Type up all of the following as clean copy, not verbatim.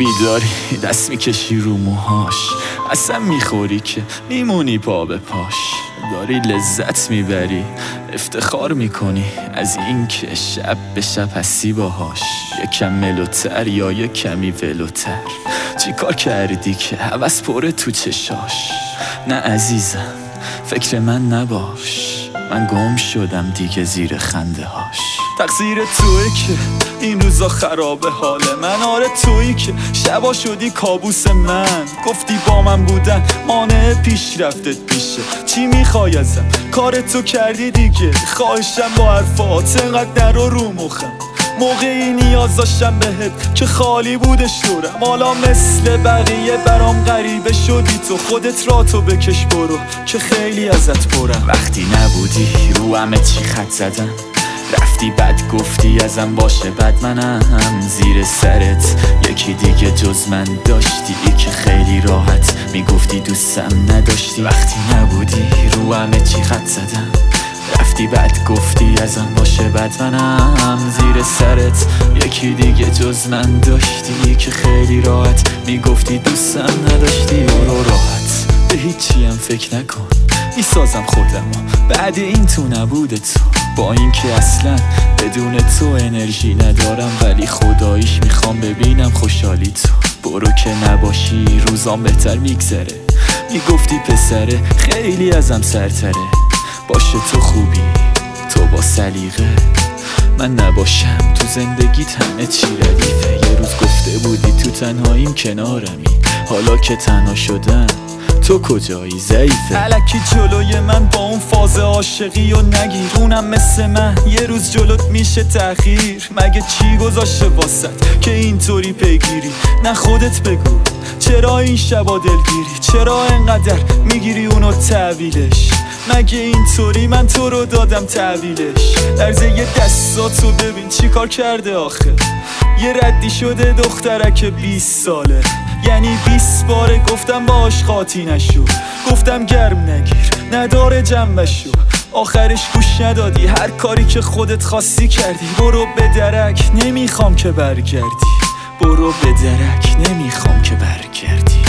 بیداری دست میکشی رو موهاش، اصلا میخوری که میمونی پا به پاش. داری لذت میبری، افتخار میکنی از این که شب به شب هستی باهاش. یکم ملوتر یا یک کمی ولوتر، چی کار کردی که هوس پره تو چشاش؟ نه عزیزم فکر من نباش، من گم شدم دیگه زیر خنده هاش. تقصیر توی که این روزا خرابه حال من، آره تویی که شبا شدی کابوس من. گفتی با من بودن مانع پیشرفتت پیشه، چی میخوای ازم؟ کار تو کردی دیگه، خواهشم با حرفات انقدر رو مخم. موقعی نیاز داشتم بهت که خالی بوده شورم، حالا مثل بقیه برام غریبه شدی تو. خودت را تو بکش برو که خیلی ازت پرم. وقتی نبودی رو همه چی خط زدم، رفتی بد گفتی ازم باشه بد منم. زیر سرت یکی دیگه جز من داشتی که خیلی راحت میگفتی دوستم نداشتی. وقتی نبودی رو همه چی خط زدم، رفتی بد گفتی ازم باشه بد منم. زیر سرت یکی دیگه جز من داشتی که خیلی راحت میگفتی دوستم نداشتی. برو راحت به هیچی هم فکر نکن، میسازم خودمو بعد این تو نبوده تو. با اینکه اصلا بدون تو انرژی ندارم، ولی خداییش میخوام ببینم خوشحالی تو. برو که نباشی روزام بهتر میگذره، میگفتی پسره خیلی ازم سرتره. باشه تو خوبی تو با سلیقه، من نباشم تو زندگیت همه چی ردیفه. یه روز گفته بودی تو تنهاییم کنارمی، حالا که تنها شدم تو کجایی ضعیفه؟ الکی جلوی من با اون فاز عاشقی و نگیر، اونم مثل من یه روز جلوت میشه تأخیر. مگه چی گذاشته واسط که اینطوری پیگیری؟ نه خودت بگو چرا این شبا دلگیری؟ چرا انقدر میگیری اونو تحویلش؟ مگه اینطوری من تو رو دادم تحویلش؟ درزه یه دستاتو ببین چی کار کرده آخه. یه ردی شده دخترک 20 ساله، یعنی 20 باره گفتم باش قاطی نشو، گفتم گرم نگیر نداره جنبشو. آخرش گوش ندادی، هر کاری که خودت خواستی کردی. برو به درک نمیخوام که برگردی، برو به درک نمیخوام که برگردی.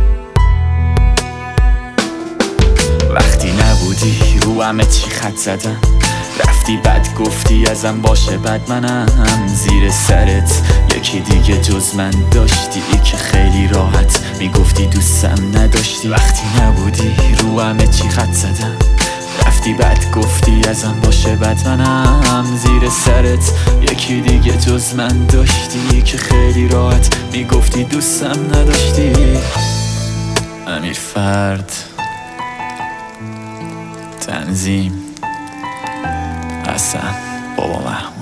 وقتی نبودی رو همه چی خط زدم، رفتی بد گفتی ازم باشه بد منم. زیر سرت یکی دیگه جز من داشتی که خیلی راحت میگفتی دوستم نداشتی. وقتی نبودی رو همه چی خط زدم، رفتی بد گفتی ازم باشه بد منم. زیر سرت یکی دیگه جز من داشتی که خیلی راحت میگفتی دوستم نداشتی. امیر فرد، تنظیم حسن، بابا محمود.